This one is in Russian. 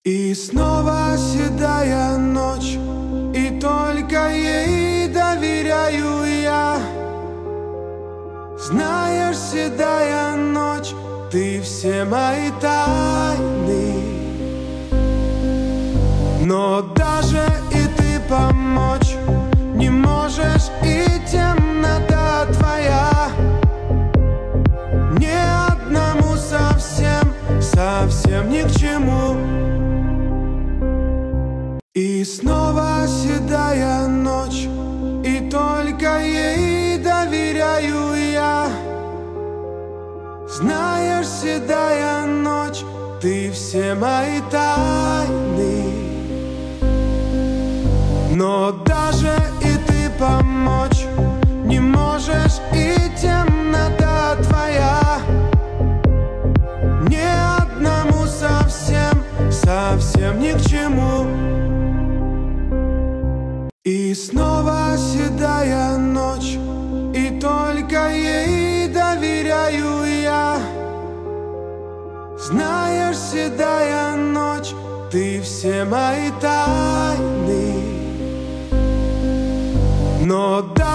И снова седая ночь, и только ей доверяю я. Знаешь, седая ночь, ты все мои тайны. Но даже и ты помочь не можешь, и темнота твоя мне одному совсем, совсем ни к чему. И снова седая ночь, и только ей доверяю я. Знаешь, седая ночь, ты все мои тайны. Но даже и ты помочь не можешь, и темнота твоя мне одному совсем, совсем ни к чему. И снова седая ночь, и только ей доверяю я. Знаешь, седая ночь, ты все мои тайны. Но да.